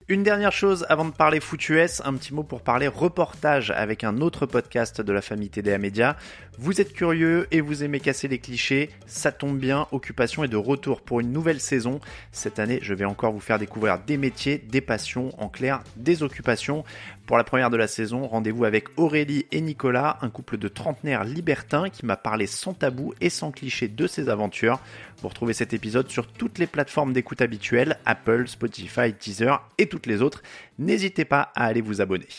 Une dernière chose avant de parler foot US, un petit mot pour parler reportage avec un autre podcast de la famille TDA Media. Vous êtes curieux et vous aimez casser les clichés, ça tombe bien, Occupation est de retour pour une nouvelle saison. Cette année, je vais encore vous faire découvrir des métiers, des passions, en clair, des occupations. Pour la première de la saison, rendez-vous avec Aurélie et Nicolas, un couple de trentenaires libertins qui m'a parlé sans tabou et sans cliché de ses aventures. Vous retrouvez cet épisode sur toutes les plateformes d'écoute habituelles, Apple, Spotify, Deezer et toutes les autres. N'hésitez pas à aller vous abonner.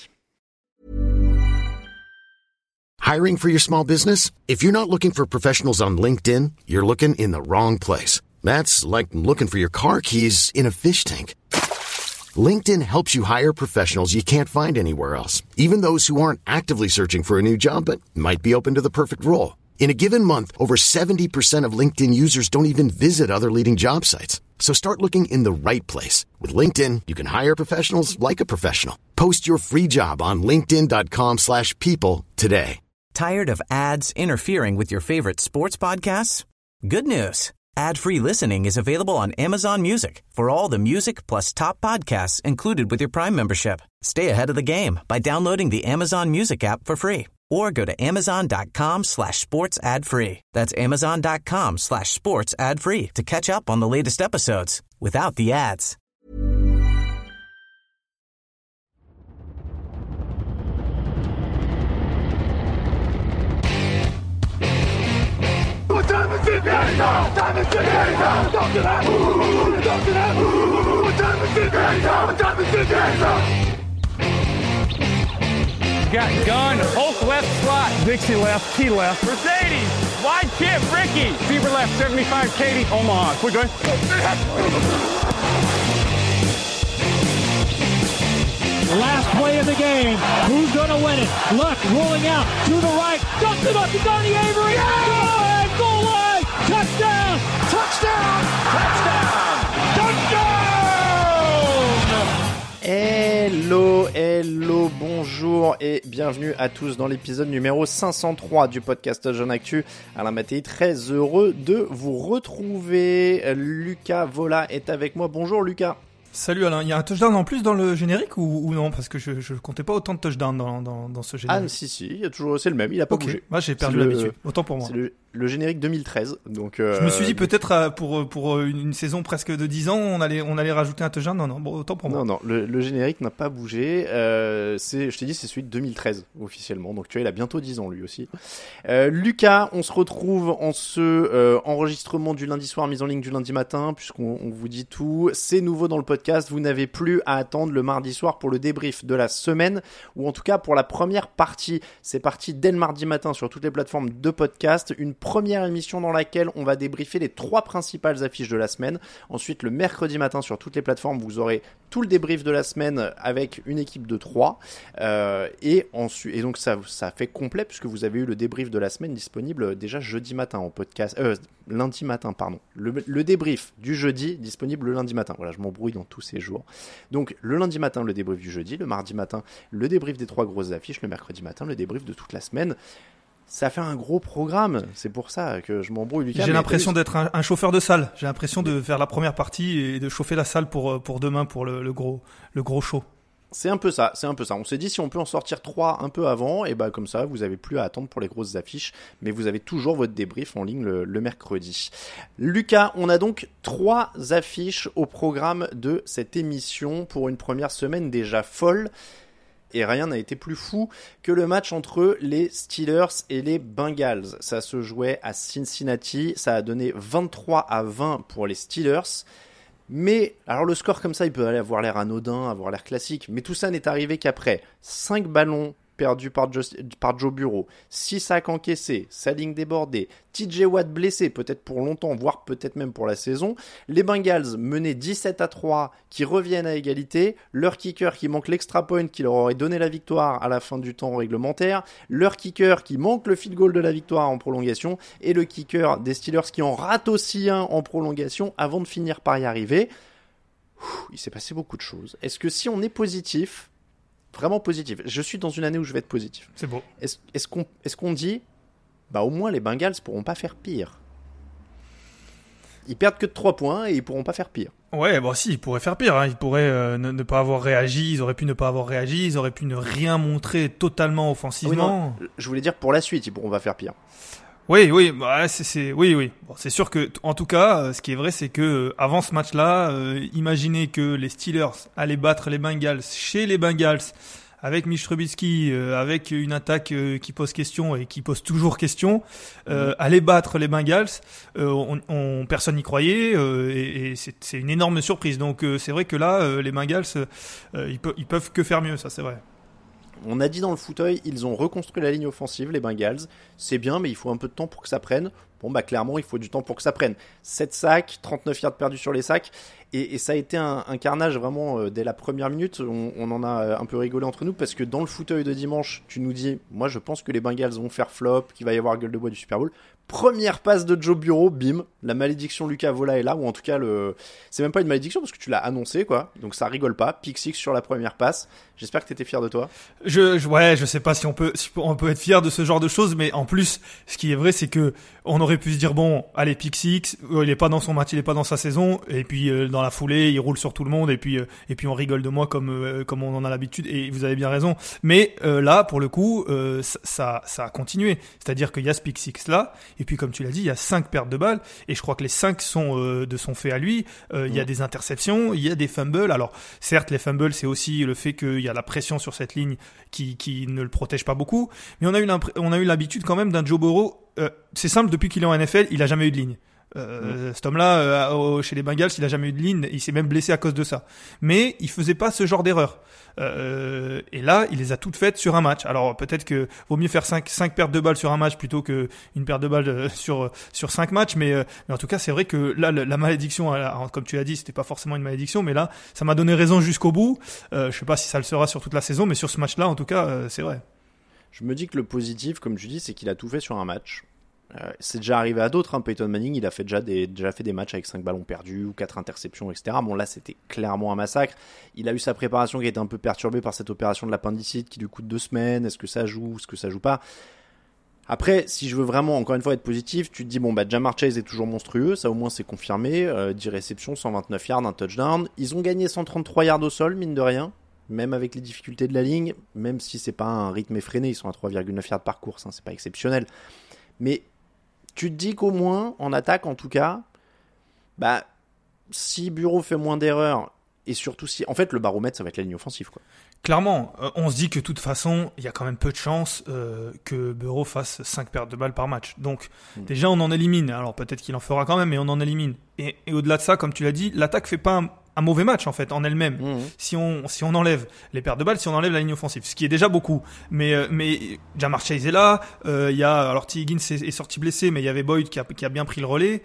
Hiring for your small business? If you're not looking for professionals on LinkedIn, you're looking in the wrong place. That's like looking for your car keys in a fish tank. LinkedIn helps you hire professionals you can't find anywhere else, even those who aren't actively searching for a new job but might be open to the perfect role. In a given month, over 70% of LinkedIn users don't even visit other leading job sites. So start looking in the right place. With LinkedIn, you can hire professionals like a professional. Post your free job on linkedin.com/people today. Tired of ads interfering with your favorite sports podcasts? Good news. Ad-free listening is available on Amazon Music for all the music plus top podcasts included with your Prime membership. Stay ahead of the game by downloading the Amazon Music app for free or go to amazon.com/sports ad free. That's amazon.com/sports ad free to catch up on the latest episodes without the ads. Got gun, Hulk left slot, Dixie left, T left, Mercedes, wide chip, Ricky, Fever left, 75, Katie, Omaha. We're good. Last play of the game. Who's going to win it? Luck rolling out to the right. Dumps it up to Donnie Avery. Yeah! Goal line. Touchdown. Touchdown. Touchdown. Touchdown. Hello, bonjour et bienvenue à tous dans l'épisode numéro 503 du podcast Jeune Actu. Alain Mattei, très heureux de vous retrouver. Lucas Vola est avec moi. Bonjour Lucas. Salut Alain, il y a un touchdown en plus dans le générique ou non? Parce que je comptais pas autant de touchdowns dans ce générique. Ah si, il y a toujours, c'est le même, il a pas bougé. Moi j'ai perdu l'habitude, autant pour moi. C'est le générique 2013, donc... Je me suis dit peut-être pour une saison presque de 10 ans, on allait rajouter un touchdown, non, bon, autant pour moi. Non, le générique n'a pas bougé, je t'ai dit c'est celui de 2013 officiellement, donc tu vois il a bientôt 10 ans lui aussi. Lucas, on se retrouve en ce enregistrement du lundi soir, mise en ligne du lundi matin, puisqu'on vous dit tout, c'est nouveau dans le podcast, vous n'avez plus à attendre le mardi soir pour le débrief de la semaine, ou en tout cas pour la première partie, c'est parti dès le mardi matin sur toutes les plateformes de podcast, une première émission dans laquelle on va débriefer les 3 principales affiches de la semaine. Ensuite, le mercredi matin sur toutes les plateformes, vous aurez tout le débrief de la semaine avec une équipe de 3. Et donc ça fait complet puisque vous avez eu le débrief de la semaine disponible déjà jeudi matin en podcast. Lundi matin, pardon. Le débrief du jeudi disponible le lundi matin. Voilà, je m'embrouille dans tous ces jours. Donc le lundi matin, le débrief du jeudi. Le mardi matin, le débrief des 3 grosses affiches. Le mercredi matin, le débrief de toute la semaine. Ça fait un gros programme, c'est pour ça que je m'embrouille, Lucas. J'ai l'impression d'être un chauffeur de salle. J'ai l'impression de faire la première partie et de chauffer la salle pour demain, pour le gros show. C'est un peu ça. On s'est dit si on peut en sortir 3 un peu avant, et bah comme ça vous avez plus à attendre pour les grosses affiches, mais vous avez toujours votre débrief en ligne le mercredi. Lucas, on a donc 3 affiches au programme de cette émission pour une première semaine déjà folle. Et rien n'a été plus fou que le match entre les Steelers et les Bengals. Ça se jouait à Cincinnati, ça a donné 23-20 pour les Steelers. Mais, alors le score comme ça, il peut avoir l'air anodin, avoir l'air classique, mais tout ça n'est arrivé qu'après 5 ballons perdus par Joe Burrow, 6 sacs encaissés, sa ligne débordée, TJ Watt blessé, peut-être pour longtemps, voire peut-être même pour la saison, les Bengals menés 17-3, qui reviennent à égalité, leur kicker qui manque l'extra point qui leur aurait donné la victoire à la fin du temps réglementaire, leur kicker qui manque le field goal de la victoire en prolongation, et le kicker des Steelers qui en rate aussi un en prolongation avant de finir par y arriver. Il s'est passé beaucoup de choses. Est-ce que si on est positif, vraiment positif, je suis dans une année où je vais être positif. C'est beau. Est-ce qu'on dit, bah au moins les Bengals pourront pas faire pire. Ils perdent que de 3 points et ils pourront pas faire pire. Ouais, bon si, ils pourraient faire pire. Ils pourraient ne pas avoir réagi. Ils auraient pu ne pas avoir réagi. Ils auraient pu ne rien montrer totalement offensivement. Oui, je voulais dire pour la suite, ils pourront pas faire pire. Oui, bah, oui. Bon, c'est sûr que, en tout cas, ce qui est vrai, c'est que avant ce match-là, imaginez que les Steelers allaient battre les Bengals chez les Bengals, avec Mitch Trubisky, avec une attaque qui pose question et qui pose toujours question, aller battre les Bengals, personne n'y croyait et c'est une énorme surprise. Donc c'est vrai que là, les Bengals, ils peuvent que faire mieux, ça c'est vrai. On a dit dans le fauteuil, ils ont reconstruit la ligne offensive, les Bengals. C'est bien, mais il faut un peu de temps pour que ça prenne. Bon, bah clairement, il faut du temps pour que ça prenne. 7 sacs, 39 yards perdus sur les sacs. Et ça a été un carnage vraiment dès la première minute. On en a un peu rigolé entre nous parce que dans le fauteuil de dimanche, tu nous dis, moi je pense que les Bengals vont faire flop, qu'il va y avoir gueule de bois du Super Bowl. Première passe de Joe Burrow, bim, la malédiction Luca Vola est là, ou en tout cas c'est même pas une malédiction parce que tu l'as annoncé quoi, donc ça rigole pas. Pick six sur la première passe. J'espère que t'étais fier de toi. Ouais, je sais pas si on peut être fier de ce genre de choses, mais en plus, ce qui est vrai, c'est que on aurait pu se dire bon, allez pick six, il est pas dans son match, il est pas dans sa saison, et puis dans la foulée, il roule sur tout le monde, et puis on rigole de moi comme on en a l'habitude, et vous avez bien raison. Mais là, pour le coup, ça a continué, c'est-à-dire qu'il y a ce pick six là. Et puis, comme tu l'as dit, il y a 5 pertes de balles. Et je crois que les 5 sont de son fait à lui. Il y a des interceptions, il y a des fumbles. Alors, certes, les fumbles, c'est aussi le fait qu'il y a la pression sur cette ligne qui ne le protège pas beaucoup. Mais on a eu l'habitude quand même d'un Joe Burrow. C'est simple, depuis qu'il est en NFL, il a jamais eu de ligne. Cet homme-là, chez les Bengals, il a jamais eu de ligne. Il s'est même blessé à cause de ça. Mais il faisait pas ce genre d'erreur. Et là, il les a toutes faites sur un match. Alors peut-être que vaut mieux faire 5 pertes de balles sur un match plutôt que une perte de balles sur 5 matchs. Mais en tout cas, c'est vrai que là, la malédiction, comme tu l'as dit, c'était pas forcément une malédiction, mais là, ça m'a donné raison jusqu'au bout. Je sais pas si ça le sera sur toute la saison, mais sur ce match-là, en tout cas, c'est vrai. Je me dis que le positif, comme tu dis, c'est qu'il a tout fait sur un match. C'est déjà arrivé à d'autres, hein. Peyton Manning, il a fait déjà fait des matchs avec 5 ballons perdus ou 4 interceptions, etc. Bon, là, c'était clairement un massacre. Il a eu sa préparation qui a été un peu perturbée par cette opération de l'appendicite qui lui coûte 2 semaines. Est-ce que ça joue, est-ce que ça joue pas? Après, si je veux vraiment, encore une fois, être positif, tu te dis, bon, bah, Ja'Marr Chase est toujours monstrueux, ça au moins c'est confirmé. 10 réceptions, 129 yards, un touchdown. Ils ont gagné 133 yards au sol, mine de rien. Même avec les difficultés de la ligne, même si c'est pas un rythme effréné, ils sont à 3,9 yards par course, hein, c'est pas exceptionnel. Mais tu te dis qu'au moins, en attaque en tout cas, bah, si Burrow fait moins d'erreurs, et surtout si... En fait, le baromètre, ça va être la ligne offensive, quoi. Clairement, on se dit que de toute façon, il y a quand même peu de chances que Burrow fasse 5 pertes de balles par match. Donc, déjà, on en élimine. Alors, peut-être qu'il en fera quand même, mais on en élimine. Et au-delà de ça, comme tu l'as dit, l'attaque fait pas un mauvais match en fait en elle-même. Si on enlève les pertes de balles, si on enlève la ligne offensive, ce qui est déjà beaucoup. Mais Ja'Marr Chase est là. Il y a alors T. Higgins est sorti blessé, mais il y avait Boyd qui a bien pris le relais.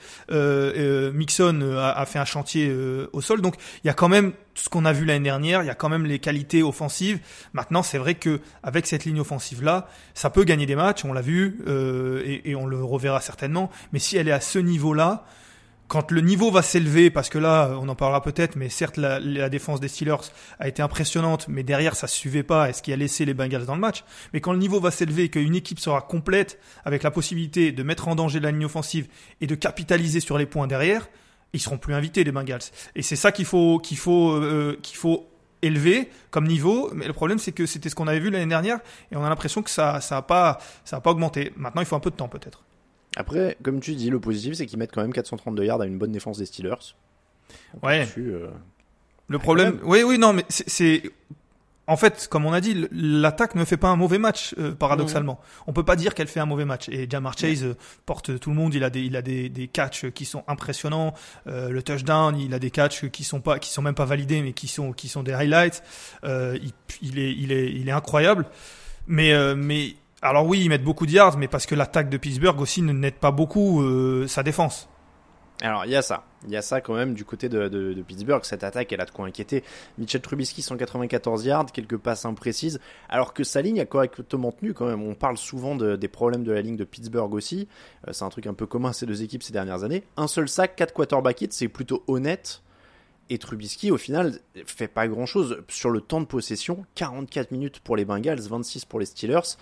Mixon a fait un chantier au sol. Donc il y a quand même tout ce qu'on a vu l'année dernière. Il y a quand même les qualités offensives. Maintenant, c'est vrai que avec cette ligne offensive là, ça peut gagner des matchs. On l'a vu et on le reverra certainement. Mais si elle est à ce niveau-là, quand le niveau va s'élever, parce que là, on en parlera peut-être, mais certes, la défense des Steelers a été impressionnante, mais derrière, ça suivait pas, et ce qui a laissé les Bengals dans le match. Mais quand le niveau va s'élever et qu'une équipe sera complète, avec la possibilité de mettre en danger la ligne offensive et de capitaliser sur les points derrière, ils seront plus invités, les Bengals. Et c'est ça qu'il faut élevé comme niveau, mais le problème c'est que c'était ce qu'on avait vu l'année dernière, et on a l'impression que ça a pas augmenté. Maintenant, il faut un peu de temps peut-être. Après, comme tu dis, le positif, c'est qu'ils mettent quand même 432 yards à une bonne défense des Steelers. Ouais. Le problème... Oui, non, mais c'est... En fait, comme on a dit, l'attaque ne fait pas un mauvais match, paradoxalement. On peut pas dire qu'elle fait un mauvais match. Et Ja'Marr Chase porte tout le monde. Il a des catchs qui sont impressionnants. Le touchdown, il a des catchs qui sont même pas validés, mais qui sont des highlights. Il est incroyable. Mais alors oui, ils mettent beaucoup de yards, mais parce que l'attaque de Pittsburgh aussi n'aide pas beaucoup sa défense. Alors, il y a ça quand même du côté de Pittsburgh. Cette attaque, elle a de quoi inquiéter. Mitchell Trubisky, 194 yards, quelques passes imprécises, alors que sa ligne a correctement tenu quand même. On parle souvent des problèmes de la ligne de Pittsburgh aussi. C'est un truc un peu commun à ces deux équipes ces dernières années. Un seul sac, 4 quarterback hits, c'est plutôt honnête. Et Trubisky, au final, fait pas grand-chose. Sur le temps de possession, 44 minutes pour les Bengals, 26 pour les Steelers.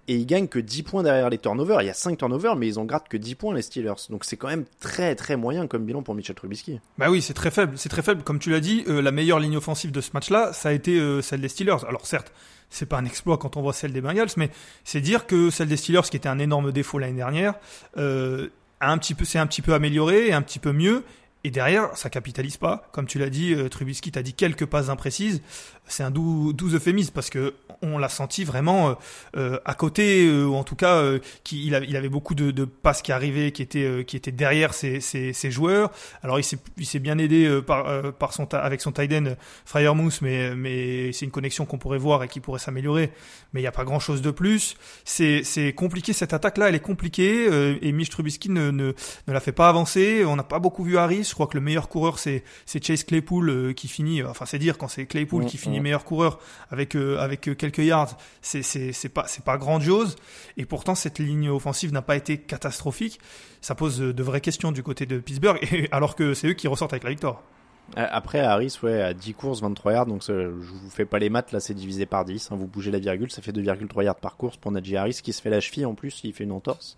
et ils gagnent que 10 points derrière les turnovers. Il y a 5 turnovers, mais ils en grattent que 10 points, les Steelers. Donc c'est quand même très très moyen comme bilan pour Mitchell Trubisky. Bah oui, c'est très faible. Comme tu l'as dit, la meilleure ligne offensive de ce match-là, ça a été celle des Steelers. Alors certes, c'est pas un exploit quand on voit celle des Bengals, mais c'est dire que celle des Steelers, qui était un énorme défaut l'année dernière, s'est un petit peu améliorée et un petit peu mieux. Et derrière, ça capitalise pas. Comme tu l'as dit, Trubisky t'a dit quelques passes imprécises. C'est un doux euphémisme parce que on l'a senti vraiment à côté, ou en tout cas, il avait beaucoup de passes qui arrivaient, qui étaient derrière ses joueurs. Alors il s'est bien aidé avec son tight end Freiermuth, mais c'est une connexion qu'on pourrait voir et qui pourrait s'améliorer. Mais il y a pas grand chose de plus. C'est compliqué, cette attaque-là, elle est compliquée, et Mitch Trubisky ne la fait pas avancer. On n'a pas beaucoup vu Harris. Je crois que le meilleur coureur c'est Chase Claypool qui finit. Enfin, c'est dire quand c'est Claypool qui finit meilleur coureur avec quelques yards. C'est pas grandiose. Et pourtant cette ligne offensive n'a pas été catastrophique. Ça pose de vraies questions du côté de Pittsburgh, alors que c'est eux qui ressortent avec la victoire. Après, Harris, à 10 courses, 23 yards, donc je vous fais pas les maths, là c'est divisé par 10, vous bougez la virgule, ça fait 2,3 yards par course pour Najee Harris, qui se fait la cheville en plus, il fait une entorse.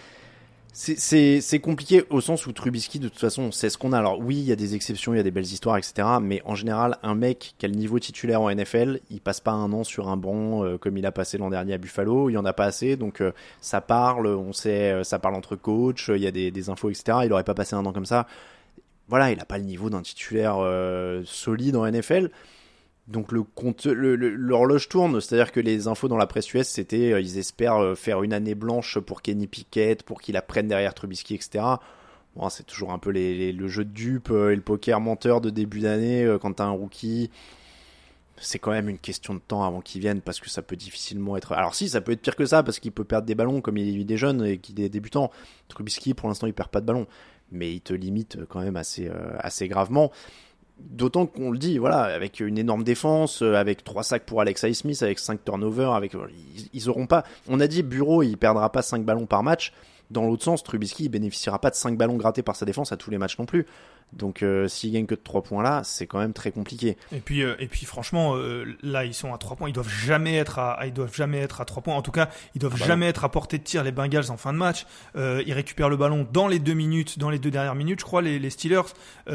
C'est compliqué au sens où Trubisky, de toute façon, c'est ce qu'on a. Alors oui, il y a des exceptions, il y a des belles histoires, etc. Mais en général, un mec qui a le niveau titulaire en NFL, il passe pas un an sur un banc comme il a passé l'an dernier à Buffalo. Il y en a pas assez, donc ça parle. On sait, ça parle entre coachs. Il y a des infos, etc. Il aurait pas passé un an comme ça. Voilà, il a pas le niveau d'un titulaire solide en NFL. Donc l'horloge tourne, c'est-à-dire que les infos dans la presse US, c'était ils espèrent faire une année blanche pour Kenny Pickett, pour qu'il apprenne derrière Trubisky, etc. Bon, c'est toujours un peu le jeu de dupe et le poker menteur de début d'année quand t'as un rookie. C'est quand même une question de temps avant qu'il vienne, parce que ça peut difficilement être... Alors si, ça peut être pire que ça, parce qu'il peut perdre des ballons comme il est jeune et qu'il est débutant. Trubisky, pour l'instant, il perd pas de ballon, mais il te limite quand même assez gravement. D'autant qu'on le dit, voilà, avec une énorme défense, avec 3 sacs pour Alex Highsmith, avec 5 turnovers, ils auront pas... On a dit, Bureau, il perdra pas 5 ballons par match. Dans l'autre sens, Trubisky, il bénéficiera pas de 5 ballons grattés par sa défense à tous les matchs non plus. Donc s'il gagne que de 3 points là, c'est quand même très compliqué. Et puis franchement, là ils sont à 3 points, ils doivent jamais être à 3 points. En tout cas, ils doivent jamais être à portée de tir, les Bengals, en fin de match. Ils récupèrent le ballon dans les 2 dernières minutes, je crois, les Steelers,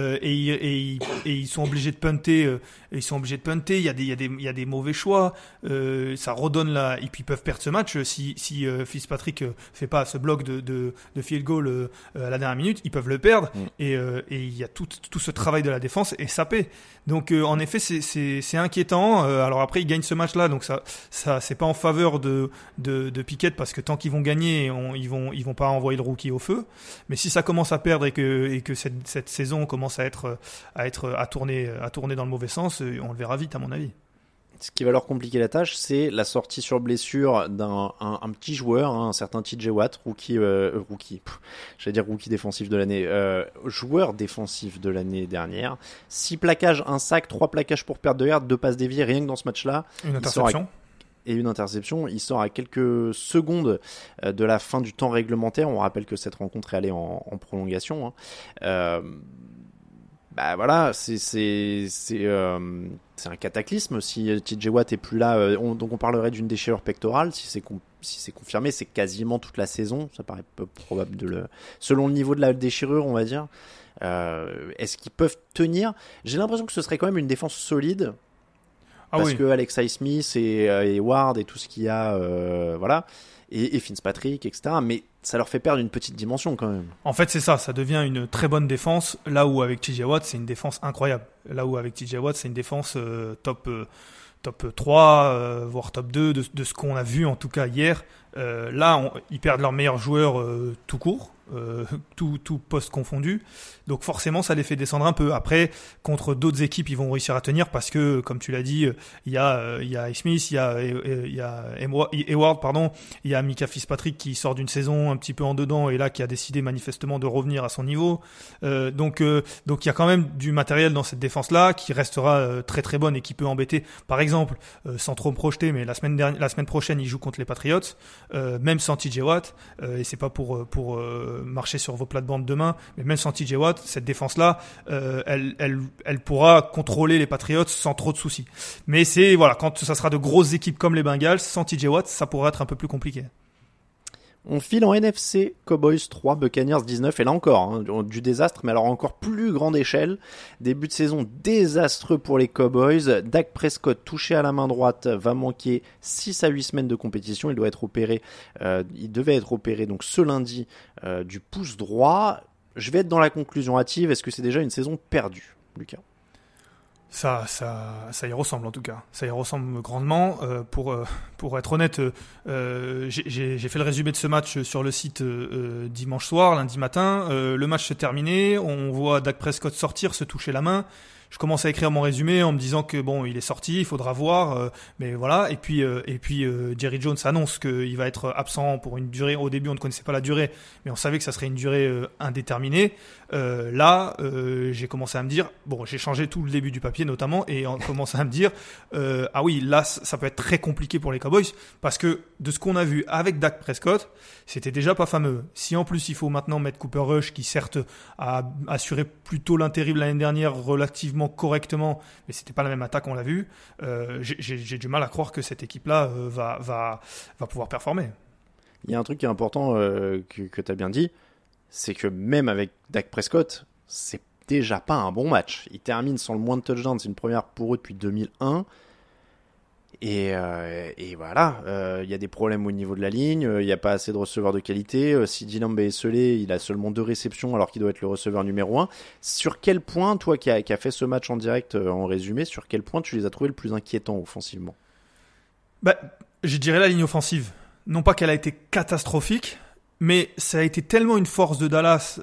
et ils sont obligés de punter. Il y a des mauvais choix. Ça redonne là, et puis ils peuvent perdre ce match si Fitzpatrick fait pas ce bloc de field goal à la dernière minute, ils peuvent le perdre. Et il y a tout ce travail de la défense est sapé. Donc en effet, c'est inquiétant. Alors après, ils gagnent ce match-là, donc ça c'est pas en faveur de Pickett, parce que tant qu'ils vont gagner, ils vont pas envoyer le rookie au feu. Mais si ça commence à perdre et que cette saison commence à tourner dans le mauvais sens, on le verra vite, à mon avis. Ce qui va leur compliquer la tâche, c'est la sortie sur blessure d'un petit joueur, un certain TJ Watt, rookie défensif de l'année, joueur défensif de l'année dernière. 6 plaquages, 1 sac, 3 plaquages pour perte de yards, 2 passes déviées, rien que dans ce match-là. Une interception. Et une interception. Il sort à quelques secondes de la fin du temps réglementaire. On rappelle que cette rencontre est allée en prolongation. Voilà, c'est un cataclysme si TJ Watt est plus là. Donc on parlerait d'une déchirure pectorale. Si c'est confirmé, c'est quasiment toute la saison. Ça paraît peu probable selon le niveau de la déchirure, on va dire. Est-ce qu'ils peuvent tenir? J'ai l'impression que ce serait quand même une défense solide. Parce que Alex Highsmith et Ward et tout ce qu'il y a, voilà. Et Fitzpatrick, etc. Mais ça leur fait perdre une petite dimension quand même. En fait, c'est ça devient une très bonne défense, là où avec TJ Watt, c'est une défense incroyable. Là où avec TJ Watt, c'est une défense top 3, voire top 2 de ce qu'on a vu en tout cas hier. Là, ils perdent leur meilleur joueur tout court, tout poste confondu. Donc forcément, ça les fait descendre un peu. Après, contre d'autres équipes, ils vont réussir à tenir parce que, comme tu l'as dit, il y a Smith, il y a Hayward, il y a Micah Fitzpatrick qui sort d'une saison un petit peu en dedans et là qui a décidé manifestement de revenir à son niveau. Donc il y a quand même du matériel dans cette défense-là qui restera très très bonne et qui peut embêter. Par exemple, sans trop me projeter, mais la semaine prochaine, ils jouent contre les Patriots, même sans TJ Watt, et c'est pas pour marcher sur vos plates-bandes demain, mais même sans TJ Watt, cette défense-là, elle pourra contrôler les Patriots sans trop de soucis. Mais c'est, voilà, quand ça sera de grosses équipes comme les Bengals, sans TJ Watt, ça pourrait être un peu plus compliqué. On file en NFC, Cowboys 3, Buccaneers 19, et là encore, du désastre, mais alors encore plus grande échelle. Début de saison désastreux pour les Cowboys. Dak Prescott, touché à la main droite, va manquer 6 à 8 semaines de compétition. Il devait être opéré donc ce lundi du pouce droit. Je vais être dans la conclusion hâtive. Est-ce que c'est déjà une saison perdue, Lucas ? Ça y ressemble en tout cas. Ça y ressemble grandement. Pour être honnête, j'ai fait le résumé de ce match sur le site dimanche soir, lundi matin. Le match se terminait, on voit Dak Prescott sortir, se toucher la main. Je commence à écrire mon résumé en me disant que bon, il est sorti, il faudra voir, mais voilà. Et puis Jerry Jones annonce qu'il va être absent pour une durée. Au début, on ne connaissait pas la durée, mais on savait que ça serait une durée indéterminée. Là, j'ai commencé à me dire, bon, j'ai changé tout le début du papier notamment, et on commence à me dire, ah oui, là, ça peut être très compliqué pour les Cowboys, parce que de ce qu'on a vu avec Dak Prescott, c'était déjà pas fameux. Si en plus il faut maintenant mettre Cooper Rush, qui certes a assuré plutôt l'intérim l'année dernière relativement correctement, mais c'était pas la même attaque, on l'a vu, j'ai du mal à croire que cette équipe-là va pouvoir performer. Il y a un truc qui est important que tu as bien dit, c'est que même avec Dak Prescott, c'est déjà pas un bon match. Il termine sans le moins de touchdowns, c'est une première pour eux depuis 2001. Et voilà, il y a des problèmes au niveau de la ligne, il n'y a pas assez de receveurs de qualité. CeeDee Lamb est esselé, il a seulement 2 réceptions alors qu'il doit être le receveur numéro 1. Sur quel point, toi qui as fait ce match en direct en résumé, sur quel point tu les as trouvés le plus inquiétants offensivement ? Je dirais la ligne offensive. Non pas qu'elle a été catastrophique, mais ça a été tellement une force de Dallas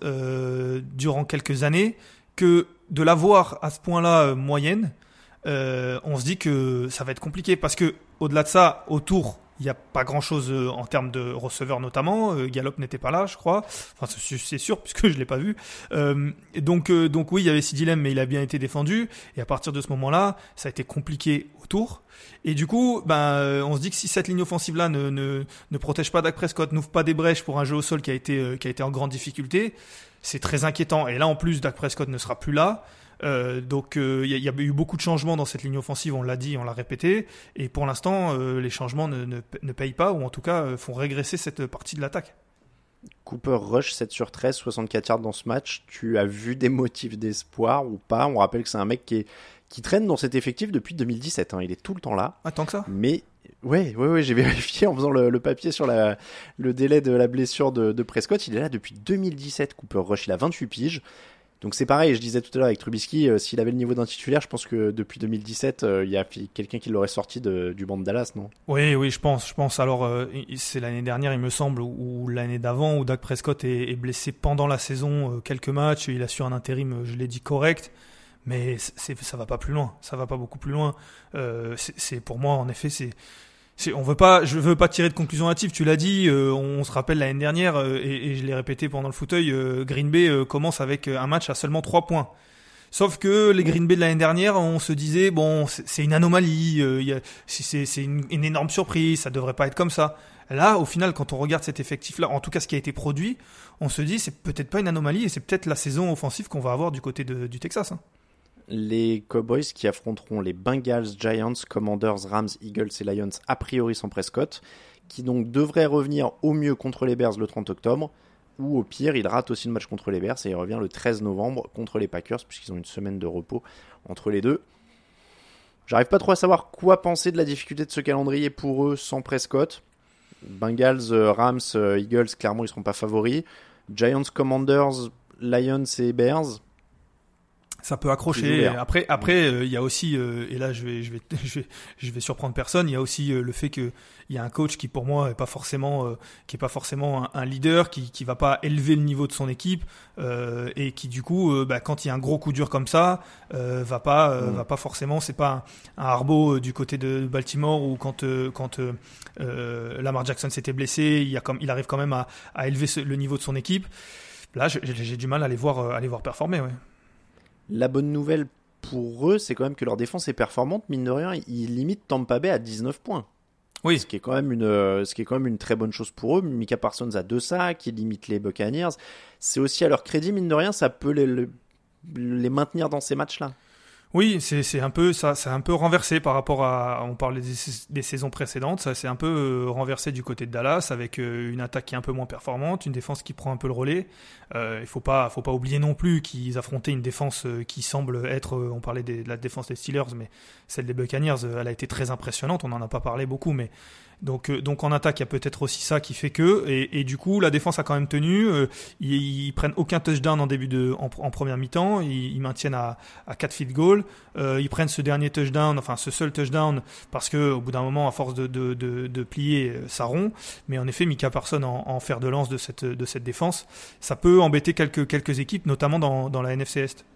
durant quelques années que de la voir à ce point-là moyenne, on se dit que ça va être compliqué parce que au-delà de ça, autour, il n'y a pas grand-chose en termes de receveurs notamment. Gallup n'était pas là, je crois. Enfin, c'est sûr puisque je l'ai pas vu. Donc oui, il y avait CeeDee Lamb, mais il a bien été défendu. Et à partir de ce moment-là, ça a été compliqué autour. Et du coup, on se dit que si cette ligne offensive-là ne protège pas Dak Prescott, n'ouvre pas des brèches pour un jeu au sol qui a été en grande difficulté, c'est très inquiétant. Et là, en plus, Dak Prescott ne sera plus là. Donc il y a eu beaucoup de changements dans cette ligne offensive, on l'a dit, on l'a répété, et pour l'instant les changements ne payent pas, ou en tout cas font régresser cette partie de l'attaque. Cooper Rush 7 sur 13, 64 yards dans ce match. Tu as vu des motifs d'espoir ou pas ? On rappelle que c'est un mec qui traîne dans cet effectif depuis 2017, hein. Il est tout le temps là. Ah, tant que ça ? Mais ouais, j'ai vérifié en faisant le papier sur le délai de la blessure de Prescott. Il est là depuis 2017, Cooper Rush, il a 28 piges. Donc c'est pareil, je disais tout à l'heure avec Trubisky, s'il avait le niveau d'un titulaire, je pense que depuis 2017, il y a quelqu'un qui l'aurait sorti du banc de Dallas, non ? Oui, je pense. Alors, c'est l'année dernière, il me semble, ou l'année d'avant, où Dak Prescott est blessé pendant la saison, quelques matchs, il assure un intérim, je l'ai dit, correct, mais ça va pas plus loin, ça va pas beaucoup plus loin. C'est pour moi, en effet, je veux pas tirer de conclusion hâtive, tu l'as dit, on se rappelle l'année dernière, et je l'ai répété pendant le fauteuil, Green Bay commence avec un match à seulement 3 points. Sauf que les Green Bay de l'année dernière, on se disait, bon, c'est une anomalie, c'est une énorme surprise, ça devrait pas être comme ça. Là, au final, quand on regarde cet effectif-là, en tout cas ce qui a été produit, on se dit, c'est peut-être pas une anomalie, et c'est peut-être la saison offensive qu'on va avoir du côté du Texas, hein. Les Cowboys qui affronteront les Bengals, Giants, Commanders, Rams, Eagles et Lions a priori sans Prescott, qui donc devrait revenir au mieux contre les Bears le 30 octobre, ou au pire il rate aussi le match contre les Bears et il revient le 13 novembre contre les Packers puisqu'ils ont une semaine de repos entre les deux. J'arrive pas trop à savoir quoi penser de la difficulté de ce calendrier pour eux sans Prescott. Bengals, Rams, Eagles, clairement ils seront pas favoris. Giants, Commanders, Lions et Bears. Ça peut accrocher. Après, il y a aussi, et là je vais surprendre personne. Il y a aussi le fait que il y a un coach qui pour moi est pas forcément un leader, qui va pas élever le niveau de son équipe et qui du coup, quand il y a un gros coup dur comme ça, va pas forcément. C'est pas un Harbaugh du côté de Baltimore où quand Lamar Jackson s'était blessé, il arrive quand même à élever le niveau de son équipe. Là, j'ai du mal à les voir performer. Ouais. La bonne nouvelle pour eux, c'est quand même que leur défense est performante. Mine de rien, ils limitent Tampa Bay à 19 points. Oui. Ce qui est quand même une très bonne chose pour eux. Micah Parsons a 2 sacs, ils limitent les Buccaneers. C'est aussi à leur crédit, mine de rien, ça peut les maintenir dans ces matchs-là. Oui, c'est un peu ça, c'est un peu renversé par rapport on parlait des saisons précédentes, ça c'est un peu renversé du côté de Dallas avec une attaque qui est un peu moins performante, une défense qui prend un peu le relais. Il faut pas oublier non plus qu'ils affrontaient une défense qui semble être, on parlait de la défense des Steelers, mais celle des Buccaneers, elle a été très impressionnante, on en a pas parlé beaucoup, mais donc en attaque, il y a peut-être aussi ça qui fait que, et du coup la défense a quand même tenu. Ils prennent aucun touchdown en première mi-temps, ils maintiennent à 4 field goals. Ils prennent ce dernier touchdown, enfin ce seul touchdown, parce que au bout d'un moment, à force de plier, ça rompt. Mais en effet, Micah Parsons en fer de lance de cette défense, ça peut embêter quelques équipes, notamment dans la NFC Est.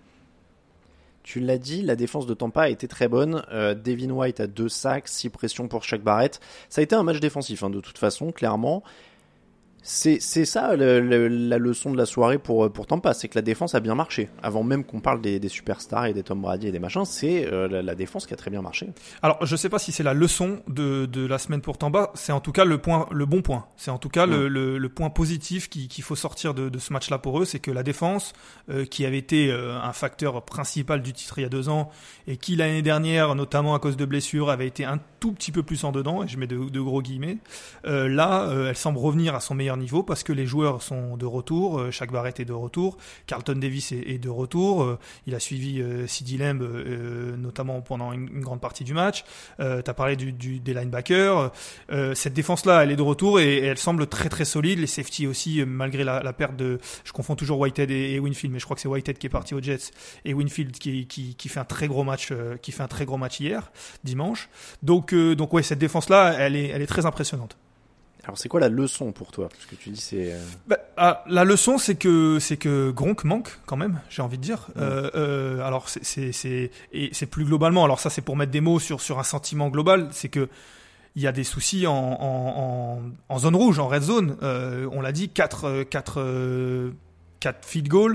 Tu l'as dit, la défense de Tampa a été très bonne. Devin White a 2 sacs, 6 pressions pour Shaq Barrett. Ça a été un match défensif, de toute façon, clairement. C'est ça la leçon de la soirée pour Tampa, c'est que la défense a bien marché. Avant même qu'on parle des superstars et des Tom Brady et des machins, c'est la défense qui a très bien marché. Alors, je sais pas si c'est la leçon de la semaine pour Tampa, c'est en tout cas le bon point. C'est en tout cas le point positif qu'il faut sortir de ce match-là pour eux, c'est que la défense, qui avait été un facteur principal du titre il y a 2 ans, et qui l'année dernière, notamment à cause de blessures, avait été un tout petit peu plus en dedans, et je mets de gros guillemets, elle semble revenir à son meilleur niveau parce que les joueurs sont de retour. Shaq Barrett est de retour, Carlton Davis est de retour, il a suivi CeeDee Lamb notamment pendant une grande partie du match. T'as parlé des linebackers, cette défense là elle est de retour et elle semble très très solide. Les safety aussi, malgré la perte je confonds toujours Whitehead et Winfield, mais je crois que c'est Whitehead qui est parti aux Jets et Winfield qui fait un très gros match hier dimanche. Donc ouais, cette défense là elle est très impressionnante. Alors c'est quoi la leçon pour toi ? Parce que tu dis c'est... la leçon c'est que Gronk manque quand même, j'ai envie de dire. Alors c'est plus globalement, alors ça c'est pour mettre des mots sur un sentiment global, c'est que il y a des soucis en zone rouge, en red zone. On l'a dit, 4 field goals.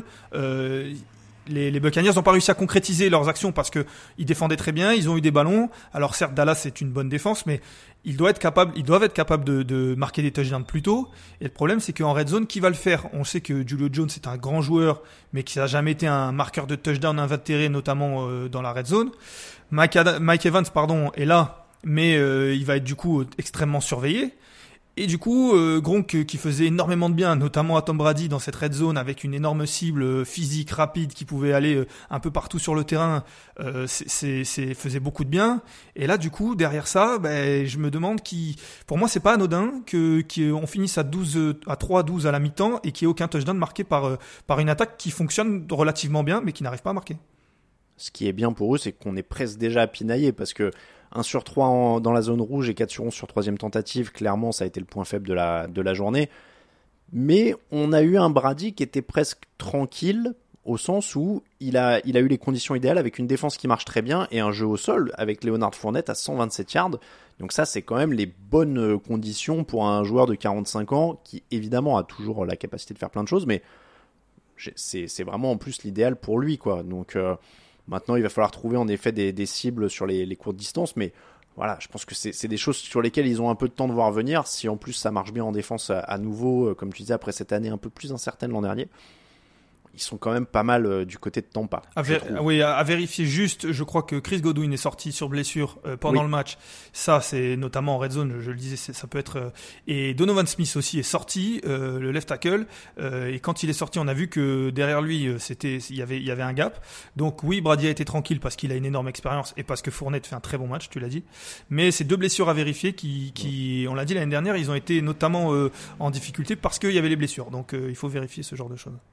Les Buccaneers n'ont pas réussi à concrétiser leurs actions parce que ils défendaient très bien, ils ont eu des ballons. Alors certes, Dallas c'est une bonne défense, mais ils doivent être capables de marquer des touchdowns plus tôt. Et le problème, c'est qu'en red zone, qui va le faire ? On sait que Julio Jones est un grand joueur, mais qui n'a jamais été un marqueur de touchdown invétéré, notamment dans la red zone. Mike Evans, est là, mais il va être du coup extrêmement surveillé. Et du coup, Gronk qui faisait énormément de bien, notamment à Tom Brady dans cette red zone avec une énorme cible physique rapide qui pouvait aller un peu partout sur le terrain, faisait beaucoup de bien. Et là, du coup, derrière ça, je me demande pour moi, c'est pas anodin qu'on finisse à 3-12 à la mi-temps et qu'il n'y ait aucun touchdown marqué par une attaque qui fonctionne relativement bien, mais qui n'arrive pas à marquer. Ce qui est bien pour eux, c'est qu'on est presque déjà pinaillé parce que 1 sur 3 dans la zone rouge et 4 sur 11 sur 3e tentative, clairement ça a été le point faible de la journée. Mais on a eu un Brady qui était presque tranquille au sens où il a eu les conditions idéales avec une défense qui marche très bien et un jeu au sol avec Leonard Fournette à 127 yards. Donc ça c'est quand même les bonnes conditions pour un joueur de 45 ans qui évidemment a toujours la capacité de faire plein de choses, mais c'est vraiment en plus l'idéal pour lui, quoi. Donc maintenant, il va falloir trouver en effet des cibles sur les courtes distances, mais voilà, je pense que c'est des choses sur lesquelles ils ont un peu de temps de voir venir. Si en plus ça marche bien en défense à nouveau, comme tu disais, après cette année un peu plus incertaine l'an dernier, ils sont quand même pas mal du côté de Tampa. À vérifier juste, je crois que Chris Godwin est sorti sur blessure pendant le match. Ça, c'est notamment en red zone, je le disais, ça peut être... Et Donovan Smith aussi est sorti, le left tackle, et quand il est sorti, on a vu que derrière lui, il y avait un gap. Donc oui, Brady a été tranquille parce qu'il a une énorme expérience et parce que Fournette fait un très bon match, tu l'as dit. Mais ces 2 blessures à vérifier qui on l'a dit l'année dernière, ils ont été notamment en difficulté parce qu'il y avait les blessures. Donc il faut vérifier ce genre de choses.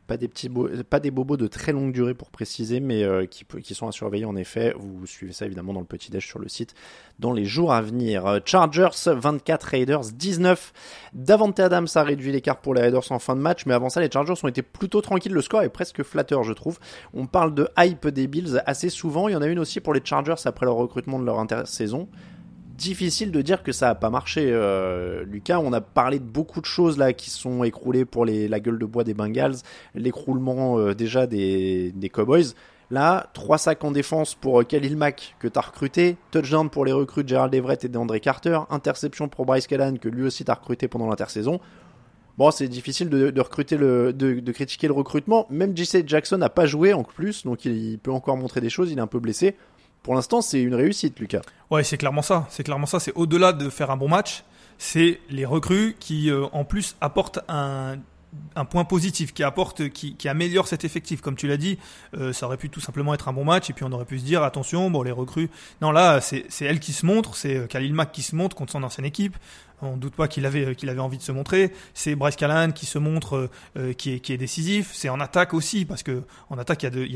Pas des bobos de très longue durée pour préciser, mais qui sont à surveiller en effet. Vous suivez ça évidemment dans le petit déj sur le site dans les jours à venir. Chargers 24, Raiders 19. Davante Adams a réduit l'écart pour les Raiders en fin de match, mais avant ça les Chargers ont été plutôt tranquilles. Le score est presque flatteur, je trouve. On parle de hype des Bills assez souvent. Il y en a une aussi pour les Chargers après leur recrutement de leur intersaison. Difficile de dire que ça a pas marché, Lucas. On a parlé de beaucoup de choses là qui sont écroulées pour la gueule de bois des Bengals, l'écroulement déjà des Cowboys. Là, 3 sacs en défense pour Khalil Mack que t'as recruté, touchdown pour les recrues de Gerald Everett et DeAndre Carter, interception pour Bryce Callahan que lui aussi t'as recruté pendant l'intersaison. Bon, c'est difficile de recruter de critiquer le recrutement. Même J.C. Jackson n'a pas joué en plus, donc il peut encore montrer des choses. Il est un peu blessé. Pour l'instant, c'est une réussite, Lucas. Ouais, c'est clairement ça. C'est au-delà de faire un bon match. C'est les recrues qui, en plus, apportent un point positif, qui améliore cet effectif. Comme tu l'as dit, ça aurait pu tout simplement être un bon match et puis on aurait pu se dire, attention, bon, les recrues. Non, là, c'est elle qui se montre. C'est Khalil Mack qui se montre contre son ancienne équipe. On ne doute pas qu'il avait envie de se montrer. C'est Bryce Callahan qui se montre, qui est décisif. C'est en attaque aussi, parce que en attaque, il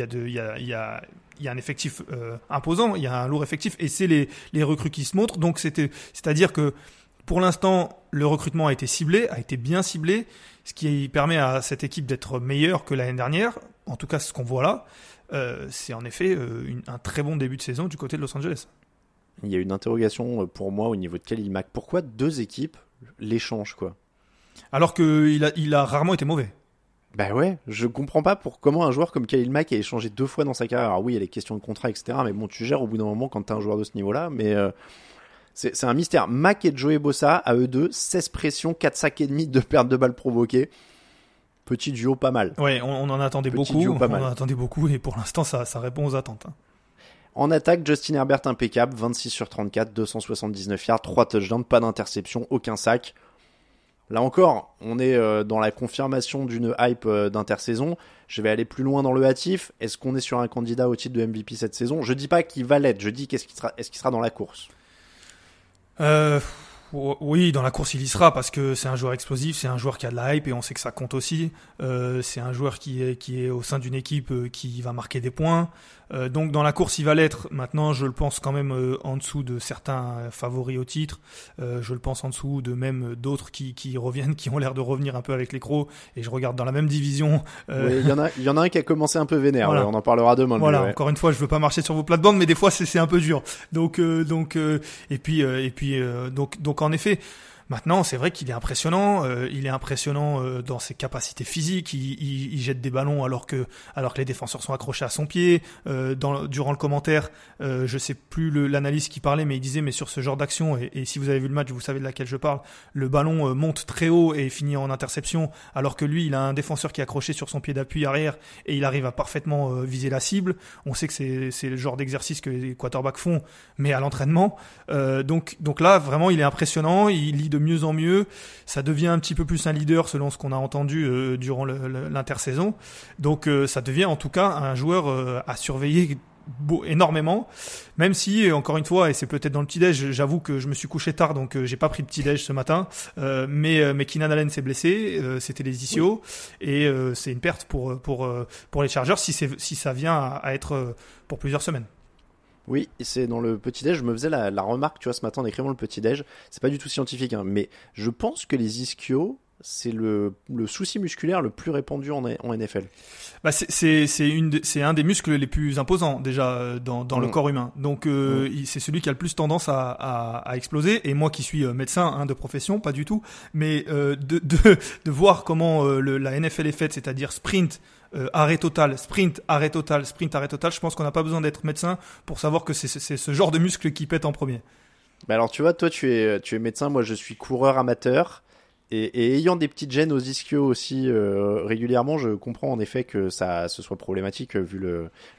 y a un effectif imposant, il y a un lourd effectif, et c'est les recrues qui se montrent. Donc c'est-à-dire que pour l'instant, le recrutement a été bien ciblé, ce qui permet à cette équipe d'être meilleure que l'année dernière. En tout cas, ce qu'on voit là, c'est en effet un très bon début de saison du côté de Los Angeles. Il y a une interrogation pour moi au niveau de Khalil Mack. Pourquoi 2 équipes l'échangent, quoi ? Alors qu'il a rarement été mauvais. Bah ouais, je comprends pas comment un joueur comme Khalil Mack a échangé 2 fois dans sa carrière. Alors oui, il y a les questions de contrat, etc. Mais bon, tu gères au bout d'un moment quand t'as un joueur de ce niveau-là. Mais c'est un mystère. Mack et Joey Bosa, à eux deux, 16 pressions, 4 sacs et demi, 2 pertes de balles provoquées. Petit duo pas mal. Ouais, on en attendait beaucoup. On en attendait beaucoup et pour l'instant, ça répond aux attentes. En attaque, Justin Herbert impeccable, 26 sur 34, 279 yards, 3 touchdowns, pas d'interception, aucun sac. Là encore, on est dans la confirmation d'une hype d'intersaison. Je vais aller plus loin dans le hâtif. Est-ce qu'on est sur un candidat au titre de MVP cette saison ? Je dis pas qu'il va l'être, je dis est-ce qu'il sera dans la course ? Oui, dans la course il y sera parce que c'est un joueur explosif, c'est un joueur qui a de la hype et on sait que ça compte aussi. C'est un joueur qui est au sein d'une équipe qui va marquer des points. Donc dans la course il va l'être. Maintenant je le pense quand même en dessous de certains favoris au titre. Je le pense en dessous de même d'autres qui reviennent, qui ont l'air de revenir un peu avec les crocs. Et je regarde dans la même division. Oui, il y en a un qui a commencé un peu vénère. Voilà. Ouais, on en parlera demain. Voilà. Ouais. Encore une fois, je veux pas marcher sur vos plates-bandes, mais des fois c'est un peu dur. Donc en effet. Maintenant, c'est vrai qu'il est impressionnant. Il est impressionnant dans ses capacités physiques. Il jette des ballons alors que les défenseurs sont accrochés à son pied. Durant le commentaire, je sais plus l'analyste qui parlait, mais il disait mais sur ce genre d'action et si vous avez vu le match, vous savez de laquelle je parle. Le ballon monte très haut et finit en interception, alors que lui, il a un défenseur qui est accroché sur son pied d'appui arrière et il arrive à parfaitement viser la cible. On sait que c'est le genre d'exercice que les quarterbacks font, mais à l'entraînement. Donc là, vraiment, il est impressionnant. Il lit de mieux en mieux, ça devient un petit peu plus un leader selon ce qu'on a entendu durant l'intersaison. Donc ça devient en tout cas un joueur à surveiller énormément, même si encore une fois, et c'est peut-être dans le petit-déj, j'avoue que je me suis couché tard donc j'ai pas pris de petit-déj ce matin, mais Keenan Allen s'est blessé, c'était les ischios, et c'est une perte pour les Chargers si ça vient à être pour plusieurs semaines. Oui, c'est dans le petit-déj, je me faisais la remarque, tu vois, ce matin en écrivant le petit-déj, c'est pas du tout scientifique, hein, mais je pense que les ischios, c'est le souci musculaire le plus répandu en NFL. Bah c'est un des muscles les plus imposants déjà dans le corps humain. Donc c'est celui qui a le plus tendance à exploser. Et moi qui suis médecin de profession, pas du tout, mais de voir comment la NFL est faite, c'est-à-dire sprint, arrêt total, sprint, arrêt total, sprint, arrêt total. Je pense qu'on n'a pas besoin d'être médecin pour savoir que c'est ce genre de muscle qui pète en premier. Bah alors tu vois, toi tu es médecin, moi je suis coureur amateur. Et ayant des petites gênes aux ischios aussi régulièrement, je comprends en effet que ce soit problématique vu le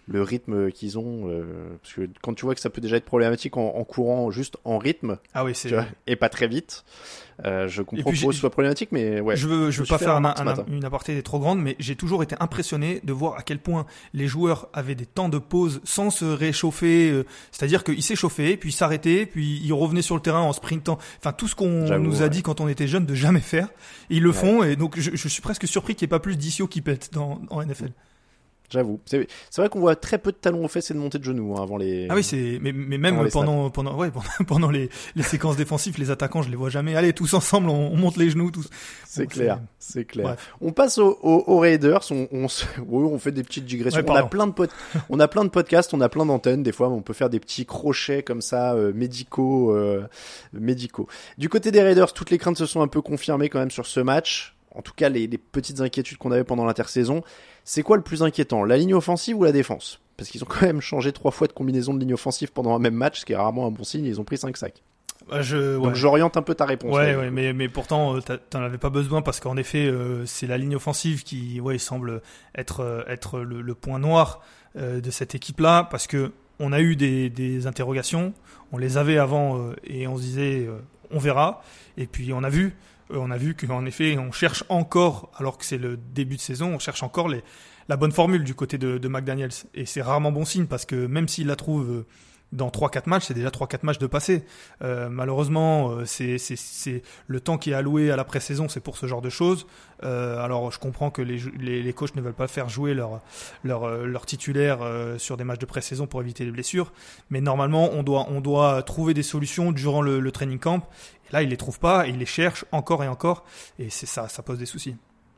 le rythme qu'ils ont, parce que quand tu vois que ça peut déjà être problématique en courant juste en rythme, ah oui, tu vois, et pas très vite, je comprends que ce soit problématique, mais ouais. Je veux pas faire une aparté trop grande, mais j'ai toujours été impressionné de voir à quel point les joueurs avaient des temps de pause sans se réchauffer, c'est-à-dire qu'ils s'échauffaient, puis s'arrêtaient, puis ils revenaient sur le terrain en sprintant, enfin tout ce qu'on nous a dit quand on était jeunes de jamais faire, ils le font, et donc je suis presque surpris qu'il n'y ait pas plus d'ISIO qui pètent en NFL. J'avoue. C'est vrai qu'on voit très peu de talons aux fesses et de montée de genoux avant les. Ah oui, mais même pendant les séquences défensives, les attaquants, je les vois jamais. Allez, tous ensemble, on monte les genoux, tous. C'est clair. Bref. On passe aux Raiders. On fait des petites digressions. On a plein de podcasts, on a plein d'antennes. Des fois, on peut faire des petits crochets comme ça, médicaux. Du côté des Raiders, toutes les craintes se sont un peu confirmées quand même sur ce match. En tout cas, les petites inquiétudes qu'on avait pendant l'intersaison. C'est quoi le plus inquiétant, la ligne offensive ou la défense? Parce qu'ils ont quand même changé 3 fois de combinaison de ligne offensive pendant un même match, ce qui est rarement un bon signe. Ils ont pris 5 sacs. Donc j'oriente un peu ta réponse. Ouais, mais pourtant t'en avais pas besoin parce qu'en effet c'est la ligne offensive qui semble être le point noir de cette équipe-là, parce que on a eu des interrogations, on les avait avant et on se disait on verra, et puis on a vu qu'en effet on cherche encore, alors que c'est le début de saison, on cherche encore la bonne formule du côté de McDaniels, et c'est rarement bon signe parce que même s'il la trouve dans 3-4 matchs, c'est déjà 3-4 matchs de passé. Malheureusement, c'est le temps qui est alloué à la pré-saison, c'est pour ce genre de choses. Alors je comprends que les coachs ne veulent pas faire jouer leurs titulaires sur des matchs de pré-saison pour éviter les blessures, mais normalement on doit trouver des solutions durant le training camp. Et là, ils les trouvent pas, et ils les cherchent encore et encore, et c'est ça pose des soucis.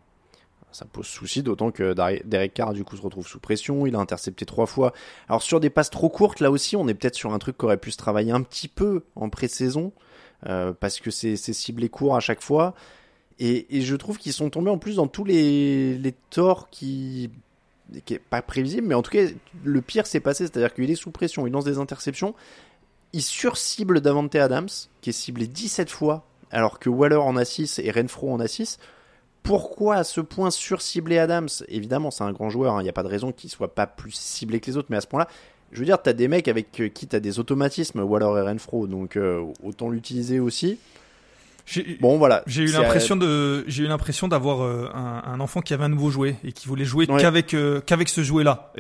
Ça pose souci, d'autant que Derek Carr du coup se retrouve sous pression, il a intercepté 3 fois. Alors sur des passes trop courtes, là aussi on est peut-être sur un truc qui aurait pu se travailler un petit peu en pré-saison, parce que c'est ciblé court à chaque fois, et je trouve qu'ils sont tombés en plus dans tous les torts qui est pas prévisible, mais en tout cas le pire s'est passé, c'est-à-dire qu'il est sous pression, il lance des interceptions, il surcible Davante Adams, qui est ciblé 17 fois, alors que Waller en a 6 et Renfro en a 6. Pourquoi à ce point surcibler Adams? Évidemment, c'est un grand joueur, il n'y a pas de raison qu'il soit pas plus ciblé que les autres, mais à ce point-là, je veux dire, t'as des mecs avec qui t'as des automatismes, Waller et Renfro, donc autant l'utiliser aussi. Bon, voilà. J'ai eu l'impression d'avoir un enfant qui avait un nouveau jouet et qui voulait jouer qu'avec ce jouet-là.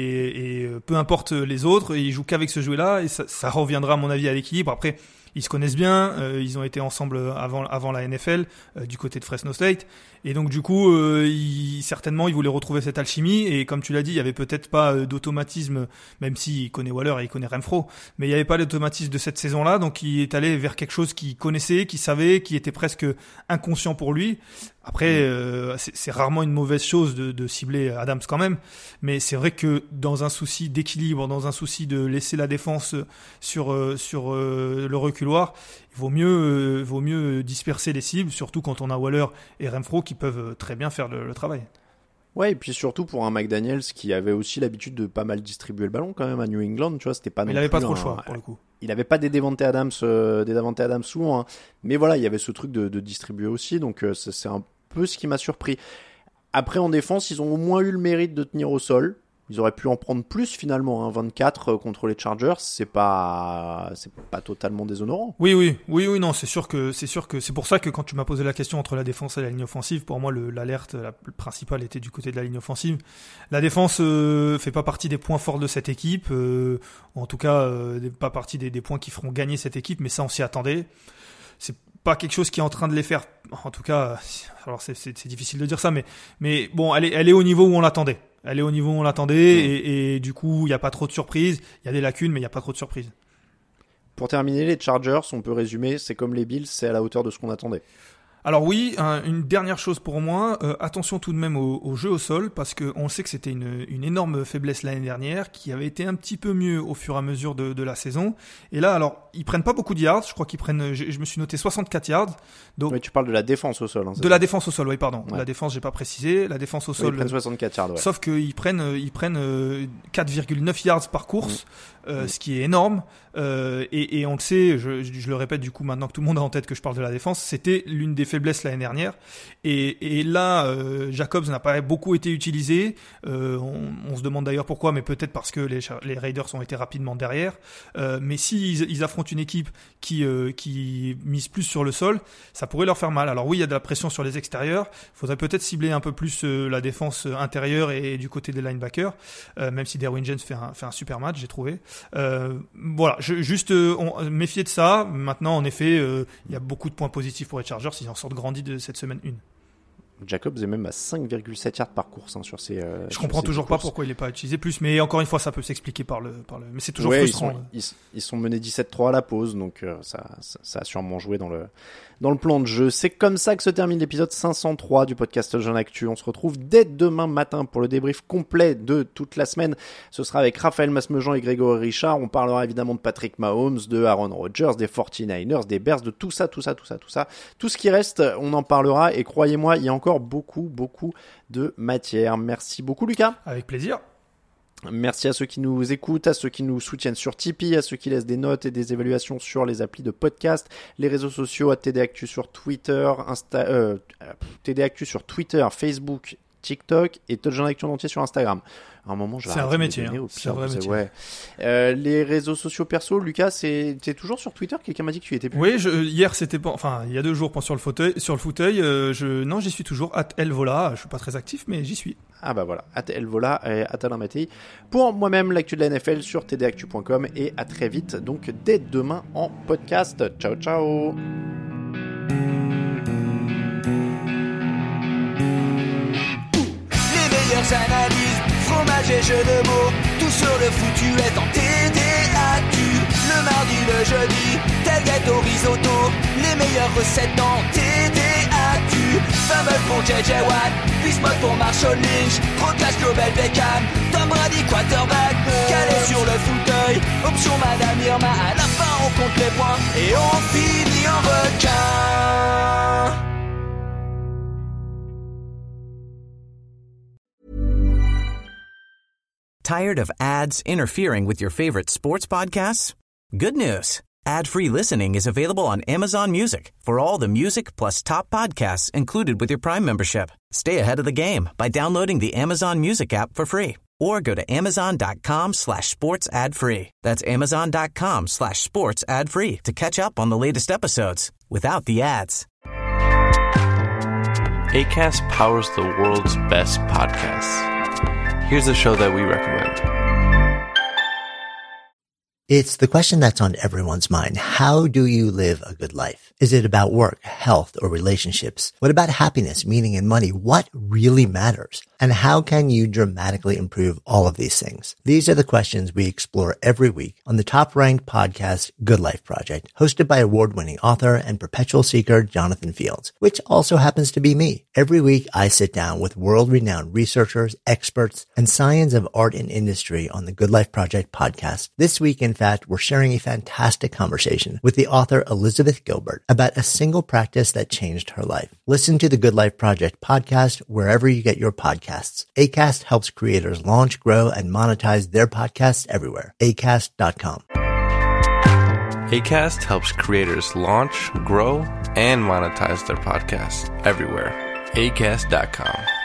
Et peu importe les autres, il joue qu'avec ce jouet-là, et ça reviendra à mon avis à l'équilibre. Après, ils se connaissent bien, ils ont été ensemble avant la NFL du côté de Fresno State, et donc du coup certainement ils voulaient retrouver cette alchimie, et comme tu l'as dit, il y avait peut-être pas d'automatisme, même s'il connaît Waller et il connaît Renfro, mais il y avait pas d'automatisme de cette saison-là, donc il est allé vers quelque chose qu'il connaissait, qu'il savait, qui était presque inconscient pour lui. Après, c'est rarement une mauvaise chose de cibler Adams quand même, mais c'est vrai que dans un souci d'équilibre, dans un souci de laisser la défense sur le reculoir, il vaut mieux disperser les cibles, surtout quand on a Waller et Renfro qui peuvent très bien faire le travail. Ouais, et puis surtout pour un McDaniels qui avait aussi l'habitude de pas mal distribuer le ballon quand même à New England, tu vois, c'était pas. Mais il avait pas trop le choix pour le coup. Il avait pas des Davante Adams souvent, hein. Mais voilà, il y avait ce truc de distribuer aussi, donc c'est un peu ce qui m'a surpris. Après, en défense, ils ont au moins eu le mérite de tenir au sol. Ils auraient pu en prendre plus finalement, hein. 24 contre les Chargers, c'est pas totalement déshonorant. Oui, non, c'est sûr que c'est pour ça que quand tu m'as posé la question entre la défense et la ligne offensive, pour moi l'alerte principale était du côté de la ligne offensive. La défense fait pas partie des points forts de cette équipe, en tout cas pas partie des points qui feront gagner cette équipe, mais ça on s'y attendait. C'est pas quelque chose qui est en train de les faire, en tout cas, alors c'est difficile de dire ça, mais bon, elle est au niveau où on l'attendait. Elle est au niveau où on l'attendait, et du coup, il n'y a pas trop de surprises. Il y a des lacunes, mais il n'y a pas trop de surprises. Pour terminer, les Chargers, on peut résumer, c'est comme les Bills, c'est à la hauteur de ce qu'on attendait. Alors oui, une dernière chose pour moi, attention tout de même au jeu au sol, parce qu'on sait que c'était une énorme faiblesse l'année dernière, qui avait été un petit peu mieux au fur et à mesure de la saison. Et là, alors, ils prennent pas beaucoup de yards, je crois qu'ils prennent, je me suis noté 64 yards. Donc, oui, tu parles de la défense au sol. Hein, la défense au sol, oui, pardon. Ouais. La défense, j'ai pas précisé. La défense au sol. Ils prennent 64 yards, ouais. Sauf qu'ils prennent 4,9 yards par course, ce qui est énorme. Et on le sait, je le répète du coup maintenant que tout le monde a en tête que je parle de la défense, c'était l'une des faiblesses l'année dernière. Et là, Jacobs n'a pas beaucoup été utilisé. On se demande d'ailleurs pourquoi, mais peut-être parce que les Raiders ont été rapidement derrière. Mais ils affrontent une équipe qui mise plus sur le sol, ça pourrait leur faire mal. Alors oui, il y a de la pression sur les extérieurs. Il faudrait peut-être cibler un peu plus la défense intérieure et du côté des linebackers, même si Derwin James fait un super match, j'ai trouvé. Voilà, méfier de ça. Maintenant, en effet, il y a beaucoup de points positifs pour les Chargers. Ils en sortent grandis de cette semaine 1. Jacobs est même à 5,7 yards par course sur ces. Je comprends toujours pas pourquoi il n'est pas utilisé plus, mais encore une fois, ça peut s'expliquer par le. Mais c'est toujours frustrant. Ils sont menés 17-3 à la pause, donc ça a sûrement joué dans le plan de jeu. C'est comme ça que se termine l'épisode 503 du podcast Jeune Actu. On se retrouve dès demain matin pour le débrief complet de toute la semaine. Ce sera avec Raphaël Masmejean et Grégory Richard. On parlera évidemment de Patrick Mahomes, de Aaron Rodgers, des 49ers, des Bears, de tout ça. Tout ce qui reste, on en parlera. Et croyez-moi, il y a encore beaucoup de matière. Merci beaucoup, Lucas. Avec plaisir. Merci à ceux qui nous écoutent, à ceux qui nous soutiennent sur Tipeee, à ceux qui laissent des notes et des évaluations sur les applis de podcast, les réseaux sociaux, à TD Actu sur Twitter, TD Actu sur Twitter, Facebook, TikTok et Touchdown Actu en entier sur Instagram. À un moment, c'est un vrai métier. C'est un vrai métier. Ouais. Les réseaux sociaux perso, Lucas, t'es toujours sur Twitter? Quelqu'un m'a dit que tu y étais plus. Oui, hier c'était pas, enfin, il y a 2 jours, sur le fauteuil, non, j'y suis toujours. @elvola, je suis pas très actif, mais j'y suis. Ah bah voilà, @elvola et @alainmattei. Pour moi-même, l'actu de la NFL sur tdactu.com et à très vite, donc dès demain en podcast. Ciao, ciao. Analyse, fromage et jeux de mots, tout sur le foutu est en TDAQ. Le mardi, le jeudi, tel gâteau risotto, les meilleures recettes en TDAQ. Fumble pour JJ Watt, Bismuth pour Marshall Lynch, Rocklash Global Beckham, Tom Brady quarterback, calé sur le fauteuil, option Madame Irma, à la fin on compte les points et on finit en requin. Tired of ads interfering with your favorite sports podcasts? Good news. Ad-free listening is available on Amazon Music for all the music plus top podcasts included with your Prime membership. Stay ahead of the game by downloading the Amazon Music app for free or go to amazon.com/sports ad free. That's amazon.com/sports ad free to catch up on the latest episodes without the ads. Acast powers the world's best podcasts. Here's a show that we recommend. It's the question that's on everyone's mind. How do you live a good life? Is it about work, health, or relationships? What about happiness, meaning, and money? What really matters? And how can you dramatically improve all of these things? These are the questions we explore every week on the top-ranked podcast, Good Life Project, hosted by award-winning author and perpetual seeker Jonathan Fields, which also happens to be me. Every week, I sit down with world-renowned researchers, experts, and science of art and industry on the Good Life Project podcast. This week, in fact, we're sharing a fantastic conversation with the author Elizabeth Gilbert about a single practice that changed her life. Listen to the Good Life Project podcast wherever you get your podcasts. Acast helps creators launch, grow, and monetize their podcasts everywhere. Acast.com. Acast helps creators launch, grow, and monetize their podcasts everywhere. Acast.com.